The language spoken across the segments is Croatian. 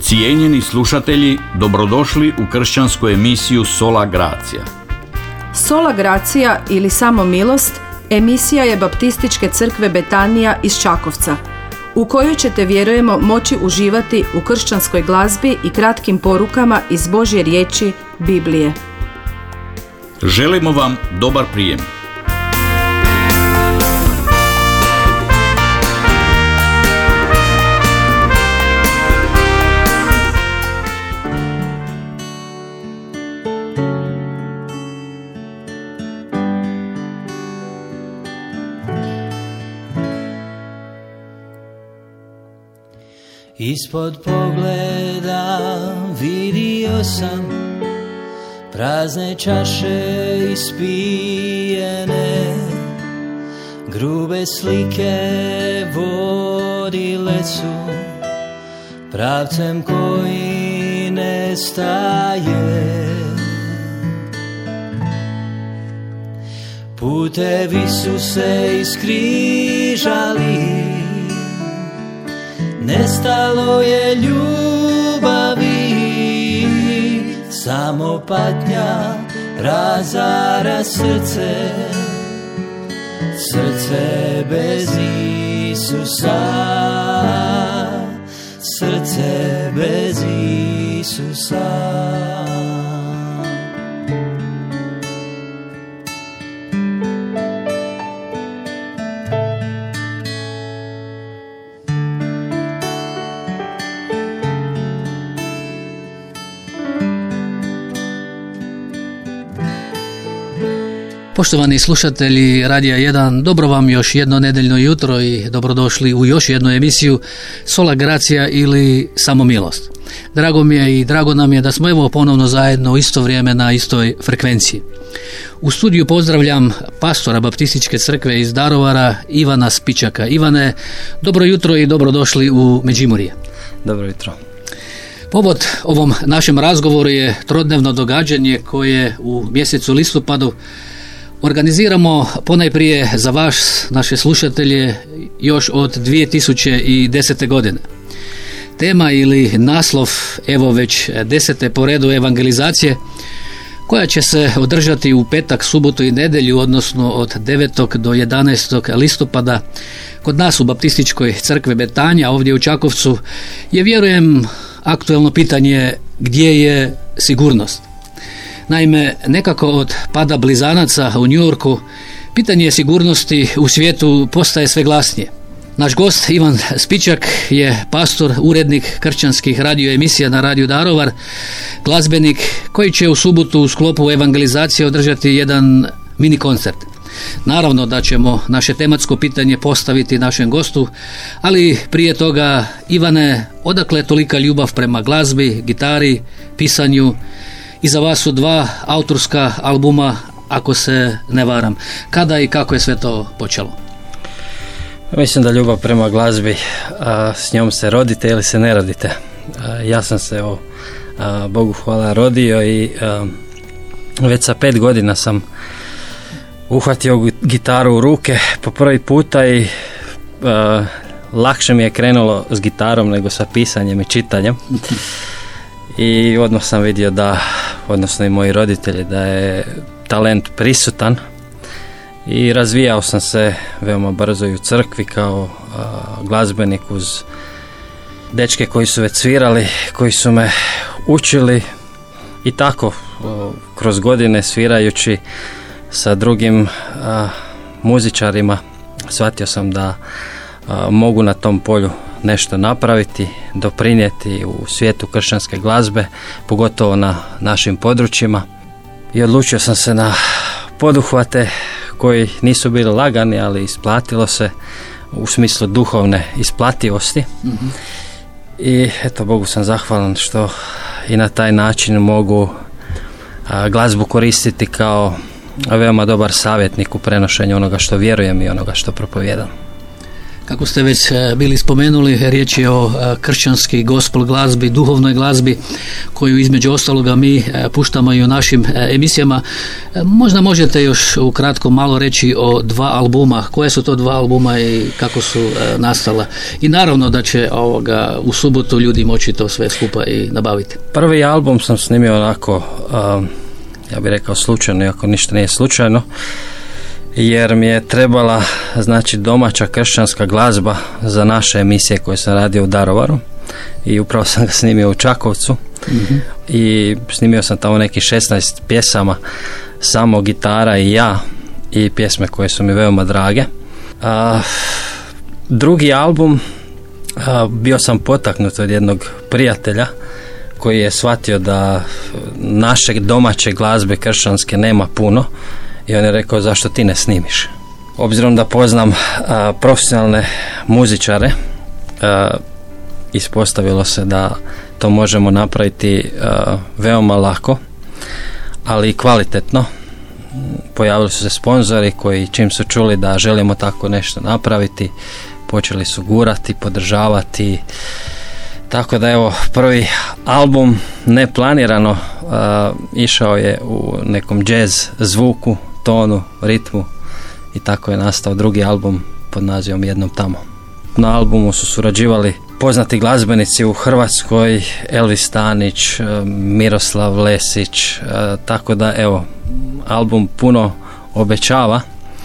Cijenjeni slušatelji, dobrodošli u kršćansku emisiju Sola Gracia. Sola Gracia ili Samo milost emisija je Baptističke crkve Betanija iz Čakovca, u kojoj ćete, vjerujemo, moći uživati u kršćanskoj glazbi i kratkim porukama iz Božje riječi, Biblije. Želimo vam dobar prijem. Ispod pogleda vidio sam prazne čaše ispijene, grube slike vodile su pravcem koji nestaje. Putevi su se iskrižali, nestalo je ljubavi, samo patnja razara srce, srce bez Isusa, srce bez Isusa. Poštovani slušatelji Radija 1, dobro vam još jedno nedeljno jutro i dobrodošli u još jednu emisiju Sola Gracia ili Samo milost. Drago mi je i drago nam je da smo evo ponovno zajedno u isto vrijeme na istoj frekvenciji. U studiju pozdravljam pastora Baptističke crkve iz Daruvara, Ivana Spičaka. Ivane, dobro jutro i dobrodošli u Međimurje. Dobro jutro. Povod ovom našem razgovoru je trodnevno događanje koje u mjesecu listopadu organiziramo ponajprije za naše slušatelje još od 2010. godine. Tema ili naslov, evo već 10. po redu evangelizacije, koja će se održati u petak, subotu i nedjelju, odnosno od 9. do 11. listopada kod nas u Baptističkoj crkvi Betanja, ovdje u Čakovcu, je, vjerujem, aktuelno pitanje gdje je sigurnost. Naime, nekako od pada blizanaca u New Yorku, pitanje sigurnosti u svijetu postaje sve glasnije. Naš gost Ivan Spičak je pastor, urednik kršćanskih radio emisija na radiju Daruvar, glazbenik koji će u subotu u sklopu evangelizacije održati jedan mini koncert. Naravno da ćemo naše tematsko pitanje postaviti našem gostu, ali prije toga, Ivane, odakle tolika ljubav prema glazbi, gitari, pisanju? Iza vas su 2 autorska albuma, ako se ne varam. Kada i kako je sve to počelo? Mislim da ljubav prema glazbi, s njom se rodite ili se ne rodite. Ja sam se, Bogu hvala, rodio i već sa 5 godina sam uhvatio gitaru u ruke po prvi puta i lakše mi je krenulo s gitarom nego sa pisanjem i čitanjem. I odmah sam vidio da, odnosno i moji roditelji, da je talent prisutan i razvijao sam se veoma brzo i u crkvi kao glazbenik uz dečke koji su već svirali, koji su me učili i tako kroz godine svirajući sa drugim muzičarima shvatio sam da mogu na tom polju nešto napraviti, doprinijeti u svijetu kršćanske glazbe, pogotovo na našim područjima. I odlučio sam se na poduhvate koji nisu bili lagani, ali isplatilo se u smislu duhovne isplativosti. Mm-hmm. I eto, Bogu sam zahvalan što i na taj način mogu glazbu koristiti kao veoma dobar savjetnik u prenošenju onoga što vjerujem i onoga što propovijedam. Kako ste već bili spomenuli, riječ je o kršćanski gospel glazbi, duhovnoj glazbi koju između ostaloga mi puštamo i u našim emisijama. Možda možete još ukratko malo reći o 2 albuma. Koje su to 2 albuma i kako su nastala? I naravno da će u subotu ljudi moći to sve skupa i nabaviti. Prvi album sam snimio onako, ja bih rekao slučajno, iako ništa nije slučajno, jer mi je trebala domaća kršćanska glazba za naše emisije koje sam radio u Daruvaru i upravo sam ga snimio u Čakovcu. I snimio sam tamo nekih 16 pjesama, samo gitara i ja, i pjesme koje su mi veoma drage. Drugi album, bio sam potaknut od jednog prijatelja koji je shvatio da naše domaće glazbe kršćanske nema puno i on je rekao, zašto ti ne snimiš? Obzirom da poznam profesionalne muzičare, ispostavilo se da to možemo napraviti veoma lako, ali i kvalitetno. Pojavili su se sponzori koji, čim su čuli da želimo tako nešto napraviti, počeli su gurati, podržavati. Tako da evo, prvi album neplanirano išao je u nekom jazz zvuku, tonu, ritmu i tako je nastao drugi album pod nazivom Jednom tamo. Na albumu su surađivali poznati glazbenici u Hrvatskoj, Elvis Stanić, Miroslav Lesić, tako da evo, album puno obećava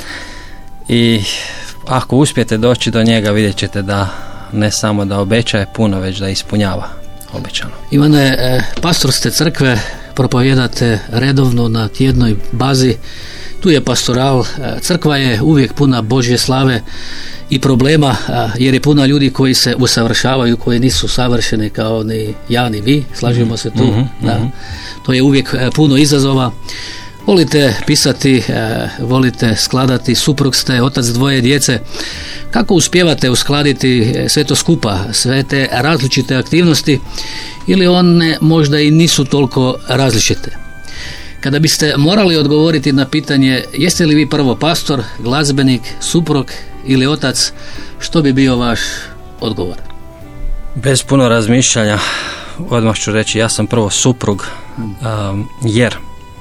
i ako uspijete doći do njega, vidjet ćete da ne samo da obećaje puno, već da ispunjava obećano. Ivane, pastor ste crkve, propovijedate redovno na tjednoj bazi, tu je pastoral, crkva je uvijek puna Božje slave i problema, jer je puno ljudi koji se usavršavaju, koji nisu savršeni kao ni ja ni vi, slažemo se tu. Da. To je uvijek puno izazova. Volite pisati, volite skladati, suprug ste, otac 2 djece. Kako uspijevate uskladiti sve to skupa, sve te različite aktivnosti, ili one možda i nisu toliko različite? Kada biste morali odgovoriti na pitanje jeste li vi prvo pastor, glazbenik, suprug ili otac, što bi bio vaš odgovor? Bez puno razmišljanja odmah ću reći ja sam prvo suprug, jer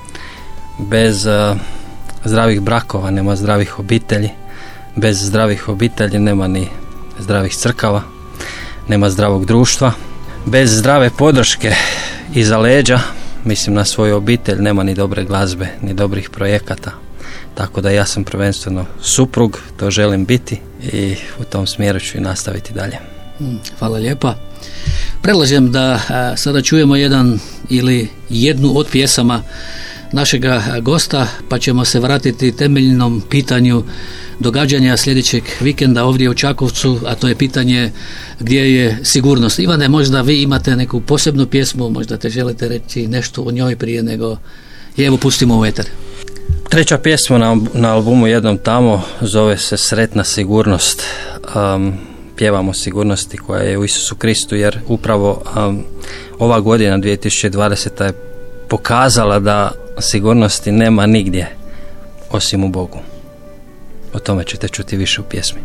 bez zdravih brakova nema zdravih obitelji, bez zdravih obitelji nema ni zdravih crkava, nema zdravog društva, bez zdrave podrške iza leđa, mislim na svoju obitelj, nema ni dobre glazbe, ni dobrih projekata. Tako da ja sam prvenstveno suprug, to želim biti i u tom smjeru ću i nastaviti dalje. Hvala lijepa. Predlažem da sada čujemo jedan ili jednu od pjesama našega gosta, pa ćemo se vratiti temeljnom pitanju događanja sljedećeg vikenda ovdje u Čakovcu, a to je pitanje gdje je sigurnost. Ivane, možda vi imate neku posebnu pjesmu, možda te želite reći nešto o njoj prije nego je evo pustimo u eter. Treća pjesma na albumu Jednom tamo zove se Sretna sigurnost. Pjevamo sigurnosti koja je u Isusu Kristu, jer upravo ova godina 2020. je pokazala da sigurnosti nema nigdje osim u Bogu. O tome ćete čuti više u pjesmi.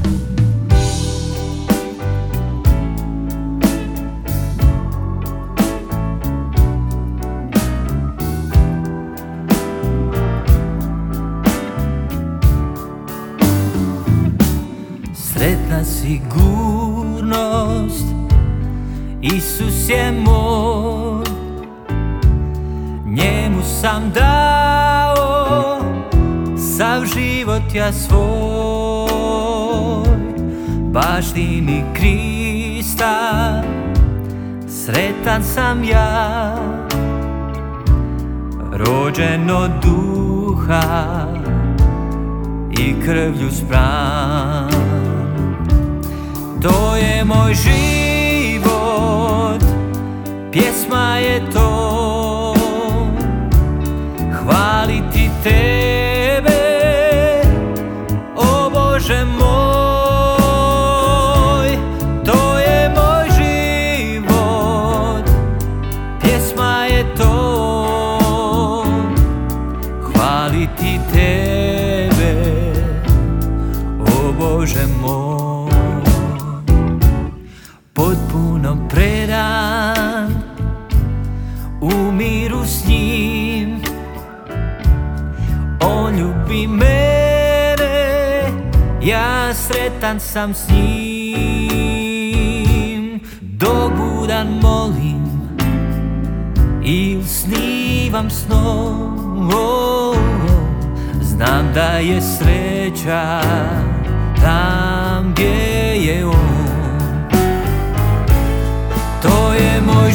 Sretna sigurnost, Isus je moj, njemu sam dao sav život ja svoj, baštini Krista, sretan sam ja, rođen od duha i krvlju spran. To je moj život, pjesma je to, hvaliti tebe, o Bože moj. To je moj život, pjesma je to, hvaliti tebe, o Bože moj. puno predan u miru s njim. On ljubi mene, ja sretan sam s njim. Dok budan molim il snivam snom, znam da je sreća tam gdje je on. To je moj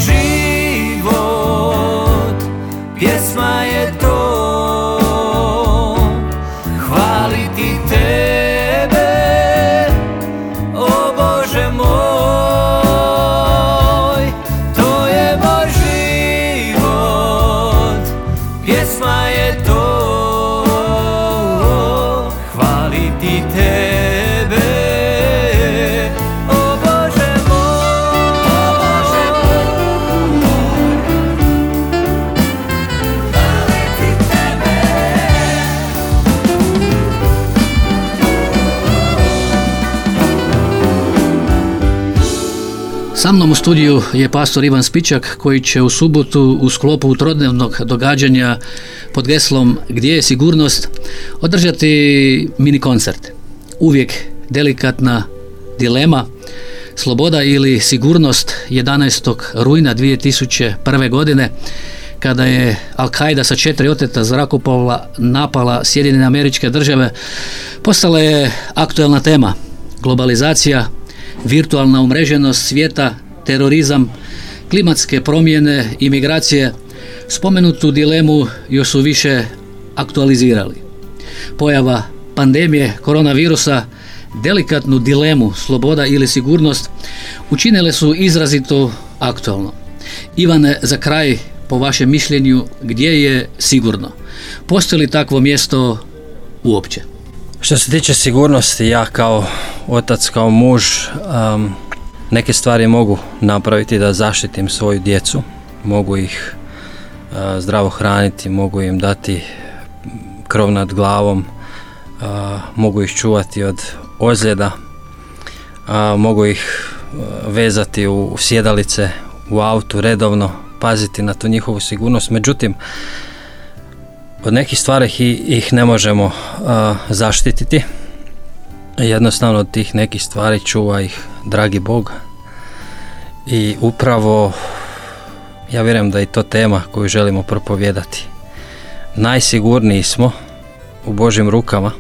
život, pjesma je to. Hvaliti tebe, o Bože moj. To je moj život, pjesma je to. Hvaliti tebe, o Bože moj. Hvaliti tebe. Sa mnom u studiju je pastor Ivan Spičak koji će u subotu u sklopu trodnevnog događanja pod geslom Gdje je sigurnost održati mini koncert. Uvijek delikatna dilema, sloboda ili sigurnost 11. rujna 2001. godine kada je Al-Qaida sa 4 oteta zrakoplova napala Sjedinjene Američke Države, postala je aktualna tema. Globalizacija, virtualna umreženost svijeta, terorizam, klimatske promjene, imigracije, spomenutu dilemu još su više aktualizirali. Pojava pandemije koronavirusa, delikatnu dilemu sloboda ili sigurnost učinile su izrazito aktualno. Ivane, za kraj, po vašem mišljenju, gdje je sigurno? Postoji li takvo mjesto uopće? Što se tiče sigurnosti, ja kao otac, kao muž, neke stvari mogu napraviti da zaštitim svoju djecu. Mogu ih zdravo hraniti, mogu im dati krov nad glavom, mogu ih čuvati od ozljeda, mogu ih vezati u sjedalice, u autu redovno, paziti na tu njihovu sigurnost. Međutim, od nekih stvari ih ne možemo zaštititi. Jednostavno od tih nekih stvari čuva ih dragi Bog. I upravo ja vjerujem da je to tema koju želimo propovijedati. Najsigurniji smo u Božjim rukama.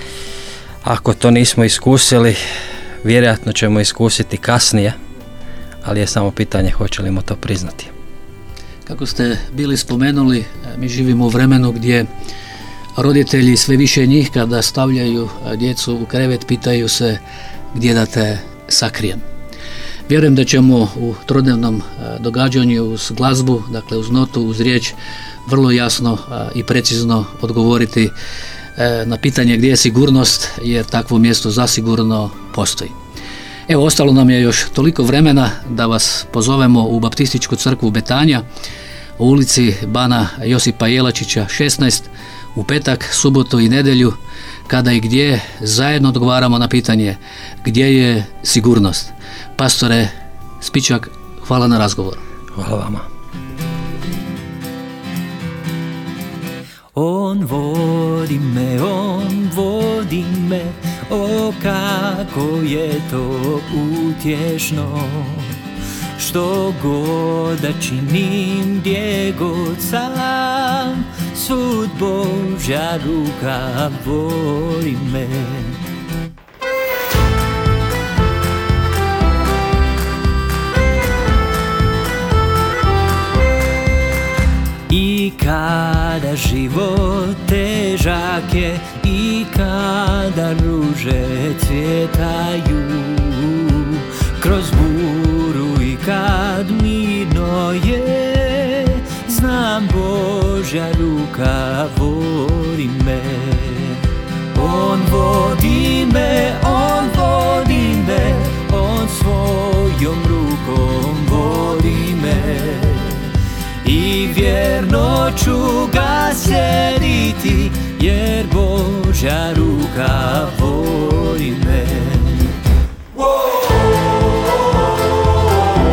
Ako to nismo iskusili, vjerojatno ćemo iskusiti kasnije, ali je samo pitanje hoćemo to priznati. Kako ste bili spomenuli, mi živimo u vremenu gdje roditelji, sve više njih, kada stavljaju djecu u krevet, pitaju se gdje da te sakrijem. Vjerujem da ćemo u trodnevnom događanju uz glazbu, dakle uz notu, uz riječ, vrlo jasno i precizno odgovoriti na pitanje gdje je sigurnost, jer takvo mjesto zasigurno postoji. Evo, ostalo nam je još toliko vremena da vas pozovemo u Baptističku crkvu Betanja u ulici Bana Josipa Jelačića 16 u petak, subotu i nedjelju, kada i gdje zajedno odgovaramo na pitanje gdje je sigurnost. Pastore Spičak, hvala na razgovor. Hvala vama. On vodi me, o kako je to utješno. Što god da činim, gdje god sam, svud Božja ruka vodi me. I kada život težak je, i kada ruže cvjetaju, kroz buru i kad mirno je, znam Božja ruka vodi me. On vodi me, on vodi me, on svojom rukom vodi me. I vjerno ću ga slijediti, jer Božja ruka vodi me.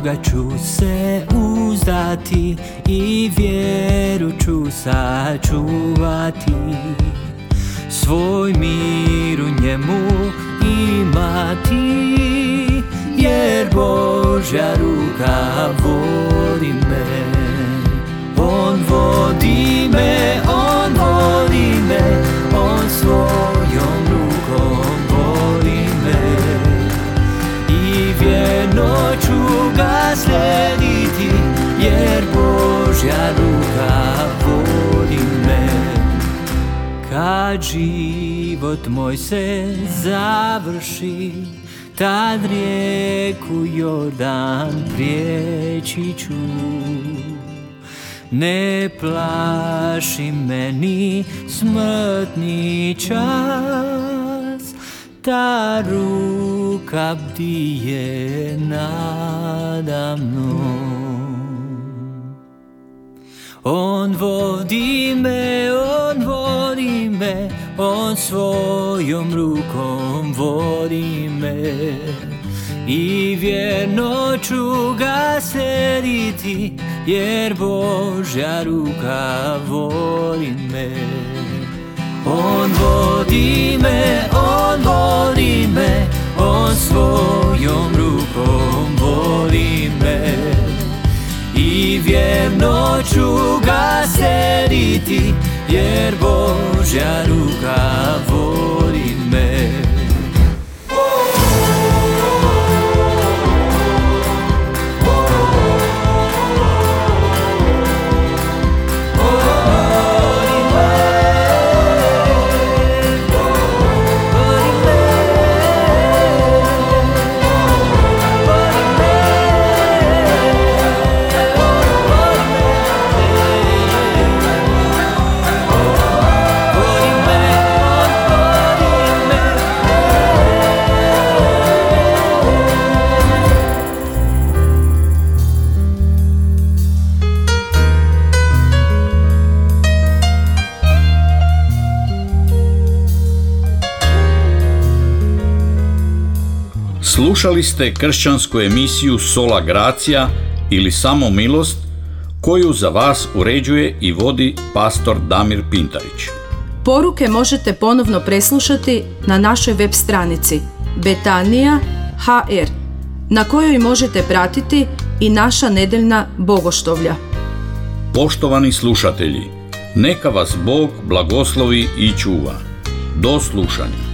Boga ću se uzdati i vjeru ću sačuvati. Svoj mir u njemu imati, jer Božja ruka vodi me. On vodi me, on vodi me, on svojom rukom vodi me. I vjerno ću ga slijediti, jer Božja ruka vodi me. Kad život moj se završi, tad rijeku Jordan prijeći ću. Ne plaši meni smrtni čas, ta ruka bdije nada mnom. On vodi me, on vodi me, on svojom rukom vodi me. I vjerno ću ga slijediti, jer Božja ruka vodi me. On vodi me, on vodi me, on svojom rukom vodi me. I vjerno ću ga slijediti, jer Božja ruka vodi me. Slušali ste kršćansku emisiju Sola Gracia ili Samo milost, koju za vas uređuje i vodi pastor Damir Pintarić. Poruke možete ponovno preslušati na našoj web stranici Betanija.hr, na kojoj možete pratiti i naša nedeljna bogoštovlja. Poštovani slušatelji, neka vas Bog blagoslovi i čuva. Do slušanja.